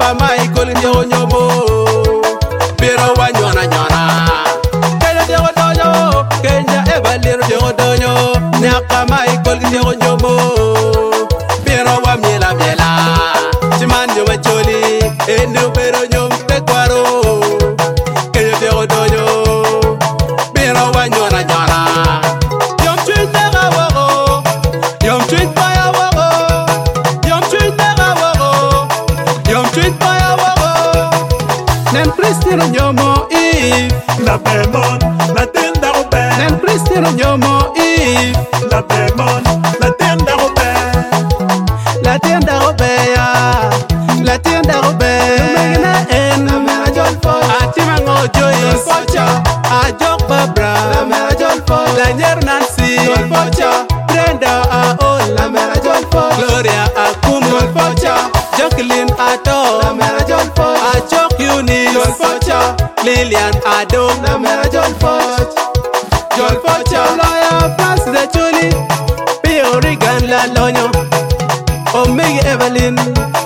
Nyaka Michael nyomo Pero wa nyona Kenya dego donyo Kenya evalir dego donyo Nyaka Michael nyomo Pero wa miela Chiman nyoma choli Enu pero nyom te kwaro Kenya dego donyo Pero wa nyona Yom chuit mega wago Yom chuit baya wago Yom chuit mega wago Yom chuit baya wago Nen Christine nyomo La bemon, la tenda Robert. Nen Christine nyomo La bemon, la tenda Robert. La tienda Robea La tienda Robea Megna en La mera jolfo Atima ngojo Jolfocha Ajok Babra La mera jolfo La nyer Nancy Jolfocha Brenda Aol La mera jolfo Gloria Akum Jolfocha Jacqueline Ato La mera jolfo Ajok Eunice Jolfocha Lilian Ado La mera jolfoch Jolfocha Loya France de Chuli Pio Regan La Lonyo Omega Evelyn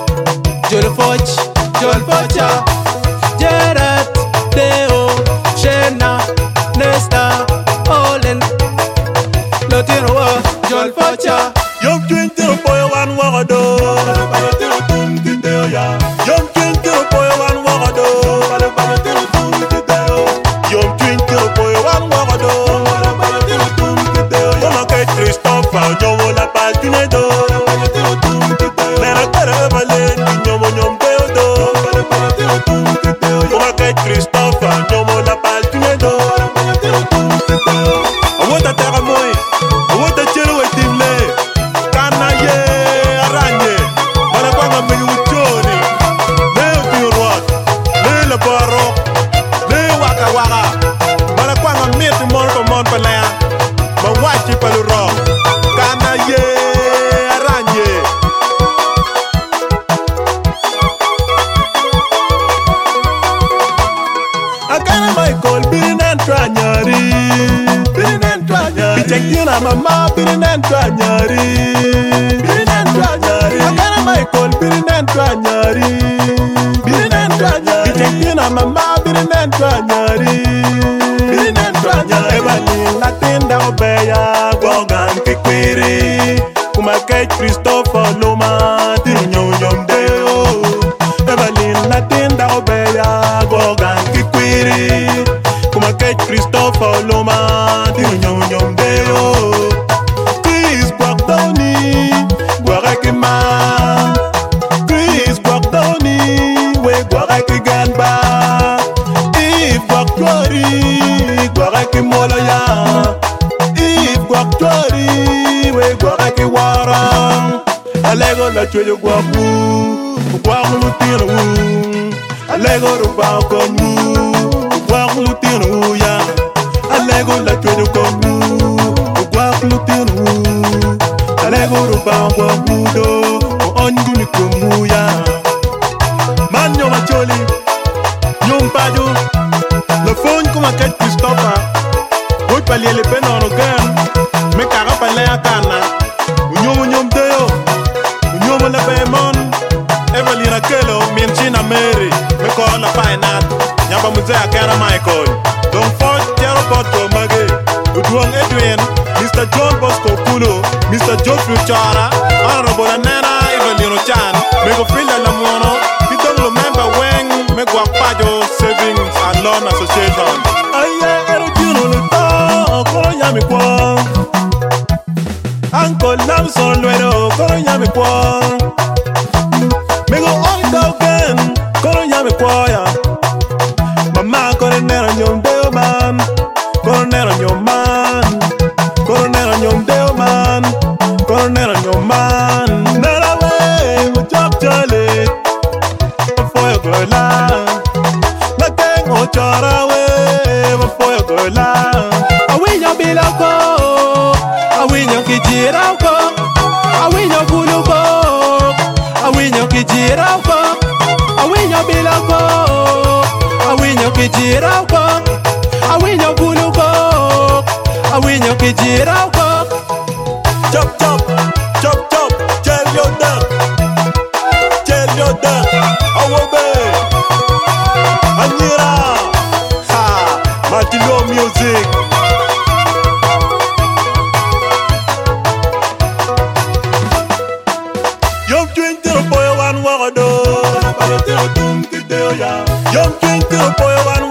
Jolfocha Gerard Deo Shena Nesta Olen Lotino Jolfocha Yom 20 boy one wagado. Yom 20 boy one wagado. Yom 20 boy one wagado. Como que Christopher nyomo la paltinedo. Nena tere valen nyomo nyombedo. Como que Christopher nyomo la paltinedo. Awota tere moy. Awota chelo wetimle. Kana ye aranye. Bala kwanga mbi uchoni. Le biurot. Le le baro. Le waka waka. Bala kwanga miti monko mon palaya. Mawachi paluro. Kana ye aranye. Akana Michael birinan tranyari. Birinan tranyari. Bichekina mama birinan tranyari. Birinan tranyari. Akana Michael birinan tranyari. Birinan tranyari. Bichekina mama birinan tranyari. Birinan tranyari. Ebani latinda obeya gogan kikwiri. Kuma ke Christopher Loma tinyo nyomdeo. Ebani latinda obeya gogan kikwiri. Kuma ke Christopher Loma tinyo nyomdeo. Chris Bogdoni Gwarekima. Chris Bogdoni we Gwarekiganba. Eve Gwaktori Gwarekimoloya. Eve Gwaktori we Gwarekiwara. Alego la chuyo gwaku Gwakulu tinu. Alego rupa konu Gwakulu tinu ya. Alego la chuyo konu Gwakulu tinu. Alego rupa gwakudo Onjuni kumuya. Man nyoma choli Nyom paju Le phone kuma ket Christopher. Wot pali le penono gan. Me kara pale akana. Nyom deo. Nyom la bemon. Evelyn Akelo Mienchina Mary. Me ko la painat. Nyamba muze akana Michael. Don't forge Jero Poto Mage. Udwong Edwin. Mr. John Bosco Kulo. Mr. Geoffrey Chara. Honorable Nana Evelyn Ochan. Me go feel la mono. You don't remember when me go Pajo Savings and Loan Association. Aye, erujunu luto, koro nyami kwa. Uncle Lamson Luero, koro nyami kwa. Me go on token, koro nyami kwa ya. Mama koro nera nyomdeo man, koro nera nyoman, koro nera nyomdeo man, koro nera nyoman. Nera we, go chok chale, for your girl la keng o chara we, for your girl la. Awinyo bilako Awinyo kijirako Awinyo buluko Awinyo kijirako Awinyo bilako Awinyo kijirako Awinyo buluko Awinyo kijirako Chop chop, chop chop, tell your dad, awo be tiro do. Para tiro tum ki tiro ya. Yom king tiro poyo wan